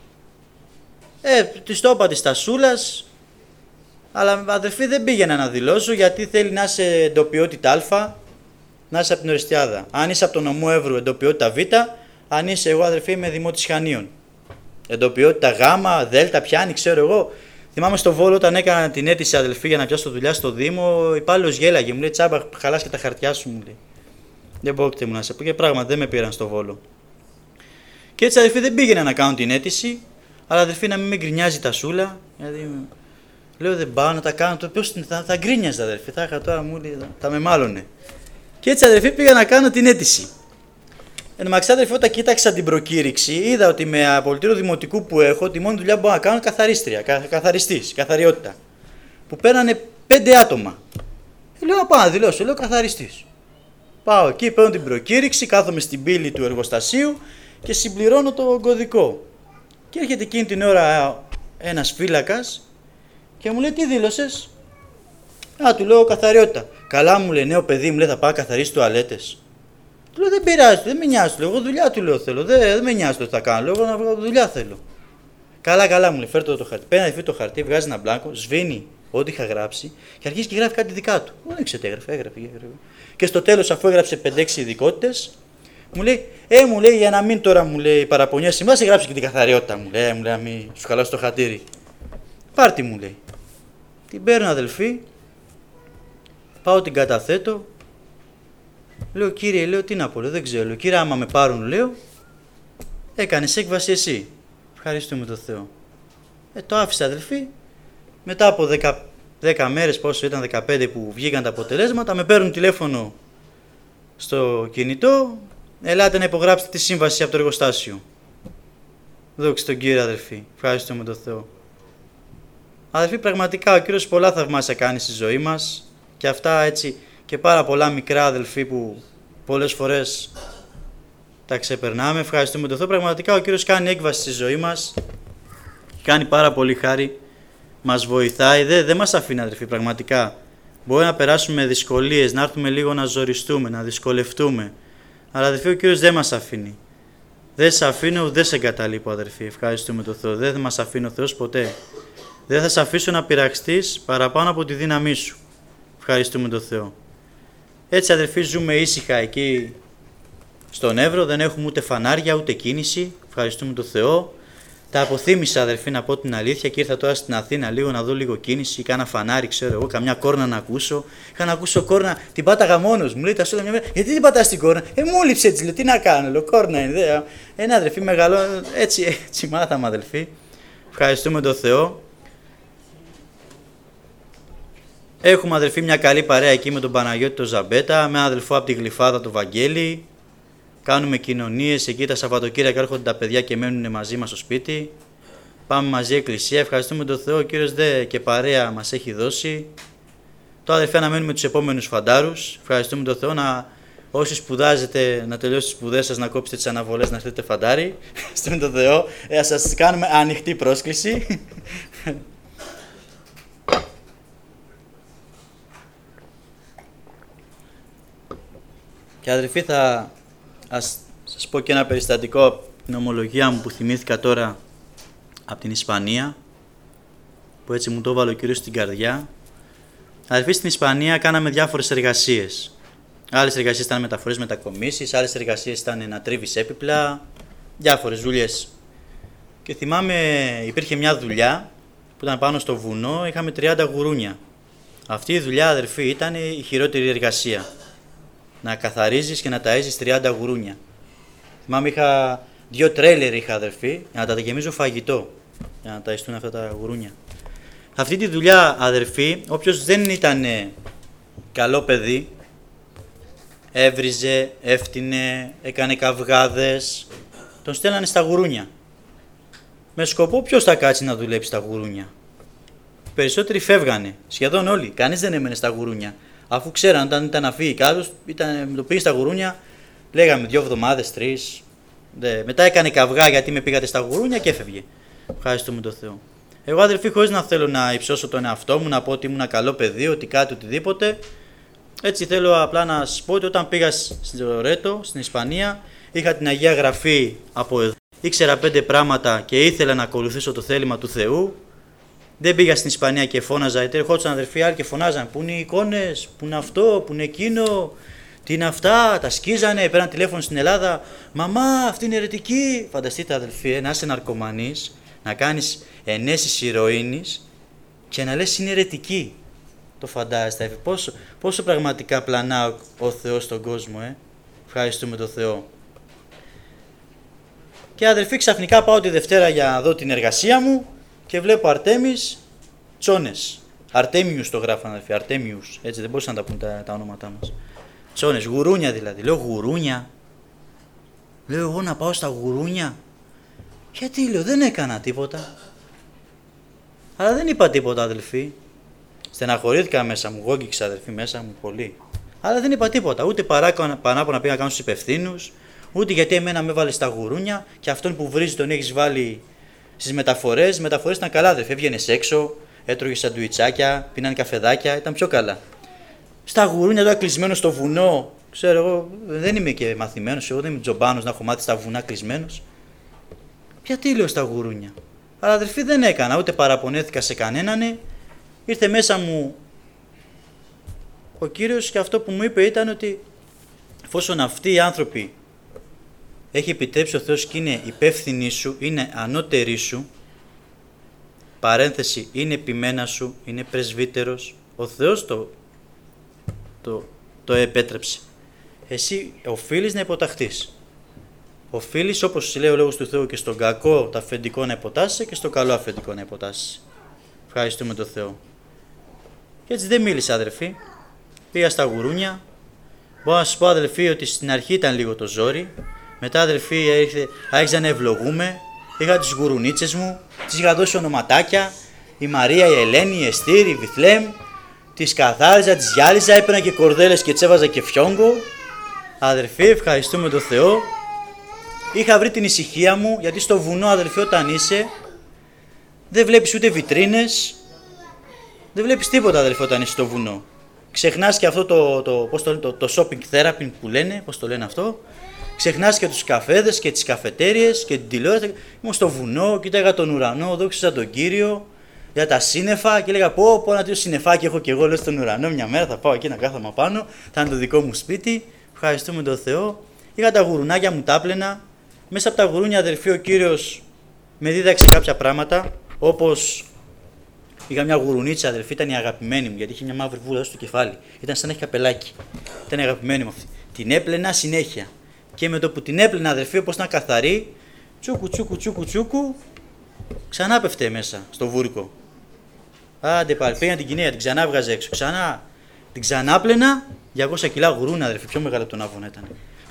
Ε, της το είπα της Τασούλας, αλλά αδερφή δεν πήγαινα να δηλώσω γιατί θέλει να είσαι εντοπιότητα Α, να είσαι από την Ορεστιάδα. Αν είσαι από τον νομό Εύρου, εντοπιότητα Β, αν είσαι εγώ αδερφή είμαι Δημότης Χανίων. Εντοπιότητα Γ, Δ, πιάνει, ξέρω εγώ. Θυμάμαι στο Βόλο όταν έκανα την αίτηση αδελφή για να πιάσω δουλειά στο Δήμο, ο υπάλληλος γέλαγε, μου λέει τσάμπα, χαλάς και τα χαρτιά σου, μου λέει. Δεν πρόκειται μου να σε πω και πράγματι δεν με πήραν στο Βόλο. Και έτσι αδελφή δεν πήγαινα να κάνω την αίτηση, αλλά αδελφή να μην με γκρινιάζει η Τασούλα. Δηλαδή, λέω δεν πάω να τα κάνω, το πώς θα, θα γκρίνιαζε αδελφή, θα είχα τώρα μου λέει, θα, θα με μάλωνε. Και έτσι αδελφή πήγα να κάνω την αίτηση. Εν μαξιά αδελφή, όταν κοίταξα την προκήρυξη, είδα ότι με απολυτήριο δημοτικού που έχω, τη μόνη δουλειά που μπορώ να κάνω είναι καθαρίστρια, κα, καθαριστής, καθαριότητα. Που παίρνανε πέντε άτομα. Ε, λέω να πάω να δηλώσω, λέω καθαριστής. Πάω εκεί, παίρνω την προκήρυξη, κάθομαι στην πύλη του εργοστασίου και συμπληρώνω το κωδικό. Και έρχεται εκείνη την ώρα ένας φύλακας και μου λέει τι δήλωσες. Α, του λέω καθαριότητα. Καλά μου λέει, νέο παιδί μου λέει θα πάω καθαρίσει τουαλέτες. Του λέω δεν πειράζει, δεν με νοιάζει, του λέω, εγώ δουλειά του λέω θέλω, δεν, δεν με νοιάζει το τι θα κάνω, λέω, εγώ να βγάλω δουλειά θέλω. Καλά, καλά μου λέει, φέρτε το χαρτί. Παίρνει αδερφή το χαρτί, βγάζει ένα μπλάνκο, σβήνει ό,τι είχα γράψει και αρχίζει και γράφει κάτι δικά του. Δεν ξέρω τι έγραφε, έγραφε, έγραφε. Και στο τέλος, αφού έγραψε πέντε έξι ειδικότητες, μου λέει, Ε, μου λέει, για να μην τώρα μου λέει παραπονιέσαι, μα γράψει και την καθαριότητα μου λέει, μου λέει, να μην σου χαλάσει το χατήρι. Πάρτι μου λέει. Την παίρνω αδελφή, πάω την καταθέτω. Λέω, κύριε, λέω, τι να πω, λέω, δεν ξέρω. Λέω, κύριε, άμα με πάρουν, λέω, έκανες έκβαση εσύ. Ευχαριστούμε τον Θεό. Ε, το άφησα αδελφή. Μετά από δέκα μέρες, πόσο ήταν, δεκαπέντε που βγήκαν τα αποτελέσματα, με παίρνουν τηλέφωνο στο κινητό. Ελάτε να υπογράψετε τη σύμβαση από το εργοστάσιο. Δόξα τον Κύριο αδελφή. Ευχαριστούμε τον Θεό. Αδελφοί, πραγματικά ο Κύριος πολλά θαυμάσια κάνει στη ζωή μας και αυτά έτσι και πάρα πολλά μικρά αδελφοί που πολλές φορές τα ξεπερνάμε. Ευχαριστούμε τον Θεό. Πραγματικά ο Κύριος κάνει έκβαση στη ζωή μας, κάνει πάρα πολύ χάρη, μας βοηθάει, δεν, δεν μας αφήνει αδελφοί πραγματικά. Μπορεί να περάσουμε δυσκολίες, να έρθουμε λίγο να ζοριστούμε, να δυσκολευτούμε, αλλά αδελφοί ο Κύριος δεν μας αφήνει. Δεν σε αφήνω, δεν σε εγκαταλείπω αδελφοί. Ευχαριστούμε τον Θεό. Δεν μας αφήνει ο Θεός ποτέ. Δεν θα σε αφήσω να πειραχτείς παραπάνω από τη δύναμή σου. Ευχαριστούμε τον Θεό. Έτσι αδελφοί ζούμε ήσυχα εκεί στον Εύρο, δεν έχουμε ούτε φανάρια ούτε κίνηση. Ευχαριστούμε τον Θεό. Τα αποθύμησα αδελφοί να πω την αλήθεια και ήρθα τώρα στην Αθήνα λίγο να δω λίγο κίνηση. Κάνα φανάρι, ξέρω εγώ, καμιά κόρνα να ακούσω. Είχα να ακούσω κόρνα, την πάταγα μόνος μου. Λέει τα σώλα μια μέρα, γιατί την πατάς την κόρνα. Ε, μου λείψε έτσι, λέω, τι να κάνω, λέω, κόρνα είναι. Δε. Ένα αδελφοί μεγαλό, έτσι, έτσι μάθαμε αδελφοί. Ευχαριστούμε τον Θεό. Έχουμε αδελφοί μια καλή παρέα εκεί με τον Παναγιώτη τον Ζαμπέτα, με έναν αδελφό από τη Γλυφάδα τον Βαγγέλη. Κάνουμε κοινωνίες εκεί τα Σαββατοκύριακα, έρχονται τα παιδιά και μένουν μαζί μας στο σπίτι. Πάμε μαζί εκκλησία. Ευχαριστούμε τον Θεό. Ο Κύριος δε και παρέα μας έχει δώσει. Τώρα αδελφοί αναμένουμε τους επόμενους φαντάρους. Ευχαριστούμε τον Θεό να όσοι σπουδάζετε να τελειώσετε τις σπουδές σας, να κόψετε τις αναβολές, να έρθετε φαντάρι. Ευχαριστούμε τον Θεό. Ε, σας κάνουμε ανοιχτή πρόσκληση. Και αδελφοί θα ας σας πω και ένα περιστατικό από την ομολογία μου που θυμήθηκα τώρα από την Ισπανία, που έτσι μου το έβαλε ο Κύριος στην καρδιά. Αδελφοί, στην Ισπανία κάναμε διάφορες εργασίες. Άλλες εργασίες ήταν μεταφορές μετακομίσεις, άλλες εργασίες ήταν να τρίβεις έπιπλα, διάφορες δουλειές. Και θυμάμαι υπήρχε μια δουλειά που ήταν πάνω στο βουνό, είχαμε τριάντα γουρούνια. Αυτή η δουλειά αδελφοί ήταν η χειρότερη εργασία. Να καθαρίζεις και να ταΐζεις τριάντα γουρούνια. Θυμάμαι είχα δύο τρέλερ είχα αδερφοί για να τα γεμίζω φαγητό, για να ταΐστούν αυτά τα γουρούνια. Αυτή τη δουλειά αδερφοί, όποιος δεν ήταν καλό παιδί, έβριζε, έφτινε, έκανε καυγάδες, τον στέλνανε στα γουρούνια. Με σκοπό ποιος θα κάτσει να δουλέψει στα γουρούνια. Οι περισσότεροι φεύγανε, σχεδόν όλοι, κανείς δεν έμενε στα γουρούνια. Αφού ξέραν όταν ήταν να φύγει κάποιος, ήταν, το πήγε στα γουρούνια, λέγαμε δύο εβδομάδες, τρεις. Δε. Μετά έκανε καυγά γιατί με πήγατε στα γουρούνια και έφευγε. Ευχαριστούμε τον Θεό. Εγώ, αδελφοί, χωρίς να θέλω να υψώσω τον εαυτό μου, να πω ότι ήμουν ένα καλό παιδί, ότι κάτι οτιδήποτε. Έτσι θέλω απλά να σας πω ότι όταν πήγα στο Ρέτο, στην Ισπανία, είχα την Αγία Γραφή από εδώ. Ήξερα πέντε πράγματα και ήθελα να ακολουθήσω το θέλημα του Θεού. Δεν πήγα στην Ισπανία και φώναζα. Ερχόντουσαν αδερφοί άλλοι και φωνάζαν. Πού είναι οι εικόνες, πού είναι αυτό, πού είναι εκείνο, τι είναι αυτά. Τα σκίζανε, πέραν τηλέφωνο στην Ελλάδα. Μαμά, αυτή είναι αιρετική. Φανταστείτε, αδελφοί, να είσαι ναρκωμανής, να κάνεις ενέσεις ηρωίνης και να λες είναι αιρετική. Το φαντάζεστε, πόσο, πόσο πραγματικά πλανά ο, ο Θεός στον κόσμο, ε. Ευχαριστούμε τον Θεό. Και αδελφοί, ξαφνικά πάω τη Δευτέρα για να δω την εργασία μου και βλέπω Αρτέμις Τσόνες. Αρτέμιους το γράφαν, αδελφοί, Αρτέμιους. Έτσι δεν μπορούσαν να τα πούν τα, τα ονόματά μας. Τσόνες, γουρούνια δηλαδή. Λέω γουρούνια. Λέω εγώ να πάω στα γουρούνια. Γιατί, λέω, δεν έκανα τίποτα. Αλλά δεν είπα τίποτα, αδελφοί. Στεναχωρήθηκα μέσα μου, γόγγιξα, αδελφοί, μέσα μου πολύ. Αλλά δεν είπα τίποτα. Ούτε παράπονα πήγα να κάνω στους υπευθύνους, ούτε γιατί εμένα με έβαλε στα γουρούνια και αυτόν που βρίζει τον έχεις βάλει στις μεταφορές. Οι μεταφορές ήταν καλά, αδελφοί. Έβγαινες έξω, έτρωγες σαντουιτσάκια, πίναν καφεδάκια, ήταν πιο καλά. Στα γουρούνια τώρα κλεισμένο στο βουνό, ξέρω εγώ, δεν είμαι και μαθημένος, εγώ δεν είμαι τζομπάνος να έχω μάθει στα βουνά κλεισμένος. Γιατί, λέω, στα γουρούνια. Αλλά, αδελφοί, δεν έκανα, ούτε παραπονέθηκα σε κανέναν. Ήρθε μέσα μου ο Κύριος και αυτό που μου είπε ήταν ότι εφόσον αυτοί οι άνθρωποι έχει επιτρέψει ο Θεός και είναι υπεύθυνοι σου, είναι ανώτεροι σου, παρένθεση, είναι επιμένα σου, είναι πρεσβύτερος, ο Θεός το, το, το επέτρεψε. Εσύ οφείλεις να υποταχθείς. Οφείλεις, όπως λέει ο λόγος του Θεού, και στον κακό το αφεντικό να υποτάσσεσαι και στο καλό αφεντικό να υποτάσσεσαι. Ευχαριστούμε τον Θεό. Και έτσι δεν μίλησα, αδερφοί. Πήγα στα γουρούνια. Μπορώ να σας πω, αδελφοί, ότι στην αρχή ήταν λίγο το ζόρι. Μετά, αδελφοί, άρχισα να ευλογούμε. Είχα τις γουρουνίτσες μου, τις είχα δώσει ονοματάκια. Η Μαρία, η Ελένη, η Εστήρ, η Βιθλέμ. Τις καθάριζα, τις γυάλιζα, έπαιρνα και κορδέλες και τσέβαζα και φιόγκο. Αδελφοί, ευχαριστούμε τον Θεό. Είχα βρει την ησυχία μου, γιατί στο βουνό, αδελφοί, όταν είσαι, δεν βλέπεις ούτε βιτρίνες, δεν βλέπεις τίποτα, αδελφοί, όταν είσαι στο βουνό. Ξεχνάς και αυτό το, το, πώς το, το, το shopping therapy που λένε, πώς το λένε αυτό. Ξεχνάς και τους καφέδες και τις καφετέριες και την τηλεόραση. Ήμουν στο βουνό, κοίταγα τον ουρανό, δόξιζα τον Κύριο για τα σύννεφα και έλεγα πω, πω ένα τέτοιο συννεφάκι έχω και εγώ, λέω, στον ουρανό. Μια μέρα θα πάω εκεί να κάθομαι πάνω, θα είναι το δικό μου σπίτι. Ευχαριστούμε τον Θεό. Είχα τα γουρουνάκια μου, τα πλαινα. Μέσα από τα γουρούνια, αδελφοί, ο Κύριος με δίδαξε κάποια πράγματα, όπως είχα μια γουρουνίτσα, αδελφοί, ήταν η αγαπημένη μου, γιατί είχε μια μαύρη βούλα στο κεφάλι. Ήταν σαν να έχει καπελάκι. Ήταν η αγαπημένη μου αυτή. Την έπλαινα συνέχεια. Και με το που την έπλαινα, αδελφοί, όπως ήταν καθαρή, τσούκου, τσούκου, τσούκου, τσούκου, ξανά πέφτε μέσα στο βούρικο. Άντε πάλι, πήγα την Κινέα, την ξανά βγάζε έξω. Ξανά την ξανάπλαινα, διακόσια κιλά γουρούνα, αδελφοί, πιο μεγάλο από τον άβονα ήταν.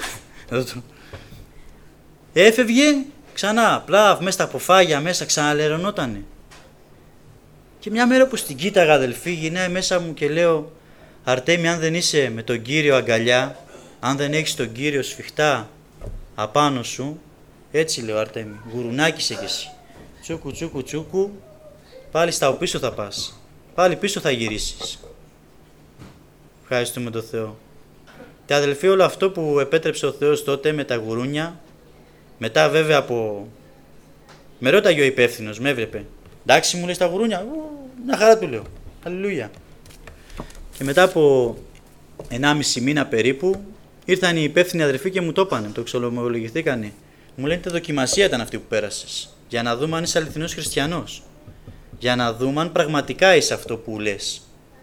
Έφευγε, ξανά, πλάβ, μέσα στα αποφάγια, μέσα, ξαναλερωνότανε. Και μια μέρα που στην κοίταγα, αδελφοί, γυρνάει μέσα μου και λέω, Αρτέμι, αν δεν είσαι με τον Κύριο αγκαλιά, αν δεν έχεις τον Κύριο σφιχτά απάνω σου, έτσι λέω, Αρτέμι, γουρουνάκισε κι εσύ. Τσούκου, τσούκου, τσούκου, πάλι στα πίσω θα πας, πάλι πίσω θα γυρίσεις. Ευχαριστούμε τον Θεό. Και αδελφοί, όλο αυτό που επέτρεψε ο Θεός τότε με τα γουρούνια, μετά βέβαια από... Με ρώταγε ο υπεύθυνος, με έβλεπε. Εντάξει, μου λέει, στα γουρούνια, μια χαρά του λέω. Αλληλούια. Και μετά από ενάμιση μήνα περίπου, ήρθαν οι υπεύθυνοι αδερφοί και μου το είπανε, το εξολομολογηθήκανε. Μου λένε, δοκιμασία ήταν αυτή που πέρασες. Για να δούμε αν είσαι αληθινός χριστιανός. Για να δούμε αν πραγματικά είσαι αυτό που λες.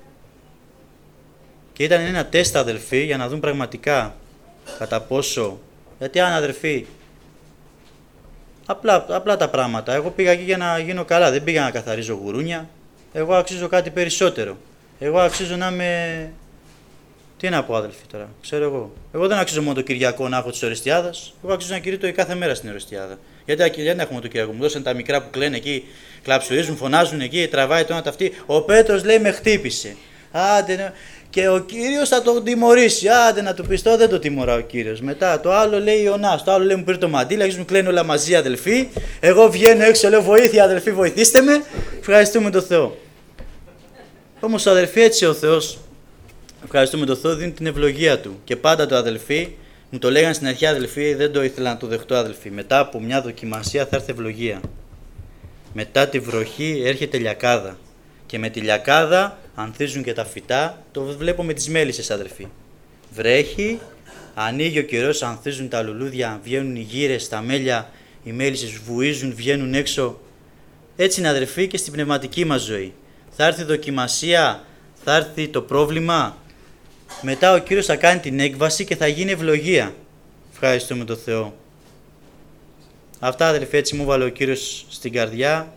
Και ήταν ένα τεστ, αδελφοί, για να δουν πραγματικά κατά πόσο. Γιατί αν, αδελφοί, απλά, απλά τα πράγματα. Εγώ πήγα εκεί για να γίνω καλά. Δεν πήγα να καθαρίζω γουρούνια. Εγώ αξίζω κάτι περισσότερο. Εγώ αξίζω να είμαι. Τι να πω, αδελφοί, τώρα, ξέρω εγώ. Εγώ δεν αξίζω μόνο το Κυριακό να έχω τη Ορεστιάδα. Εγώ αξίζω να κηρύττω κάθε μέρα στην Ορεστιάδα. Γιατί δεν έχουμε το Κυριακό. Μου δώσαν τα μικρά που κλαίνουν εκεί, κλαψουρίζουν, φωνάζουν εκεί, τραβάει το ένα ταυτί. Ο Πέτρος λέει με χτύπησε. Άντε, ναι. και ο Κύριος θα τον τιμωρήσει. Άντε να του πεις, το δεν το τιμωρά ο Κύριος. Μετά το άλλο λέει Ιωνάς, το άλλο λέει μου πήρε το μαντίλι, αρχίζουν μου κλαίνουν όλα μαζί αδελφοί. Εγώ βγαίνω έξω, λέω βοήθεια αδελφοί, βοηθήστε με. Ευχαριστούμε τον Θεό. Όμως αδελφοί, έτσι ο Θεός, ευχαριστούμε τον Θεό, δίνει την ευλογία του. Και πάντα το αδελφοί, μου το λέγανε στην αρχή αδελφοί, δεν το ήθελα να το δεχτώ αδελφοί. Μετά από μια δοκιμασία θα έρθει ευλογία. Μετά τη βροχή έρχεται λιακάδα. Και με τη λιακάδα ανθίζουν και τα φυτά. Το βλέπω με τις μέλισσες αδελφοί. Βρέχει, ανοίγει ο καιρός, ανθίζουν τα λουλούδια, βγαίνουν οι γύρες, τα μέλια, οι μέλισσες βουίζουν, βγαίνουν έξω. Έτσι είναι αδελφοί και στην πνευματική μας ζωή. Θα έρθει δοκιμασία, θα έρθει το πρόβλημα. Μετά ο Κύριος θα κάνει την έκβαση και θα γίνει ευλογία. Ευχαριστούμε τον Θεό. Αυτά αδελφοί, έτσι μου βάλε ο Κύριος στην καρδιά.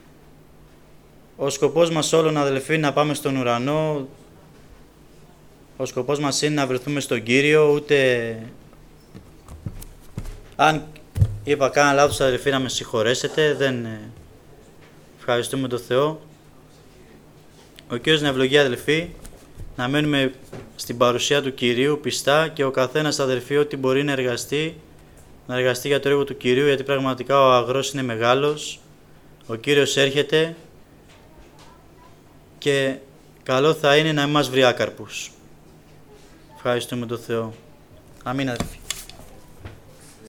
Ο σκοπός μας όλων αδελφοί να πάμε στον ουρανό. Ο σκοπός μας είναι να βρεθούμε στον Κύριο. Ούτε αν είπα κάνα λάθος αδελφοί να με συγχωρέσετε. Δεν... Ευχαριστούμε τον Θεό. Ο Κύριος να ευλογεί αδελφοί. Να μένουμε στην παρουσία του Κυρίου πιστά και ο καθένας αδελφοί ό,τι μπορεί να εργαστεί. Να εργαστεί για το έργο του Κυρίου, γιατί πραγματικά ο αγρός είναι μεγάλος. Ο Κύριος έρχεται και καλό θα είναι να μην μας βρει άκαρπους. Ευχαριστούμε τον Θεό. Αμήν αδελφοί.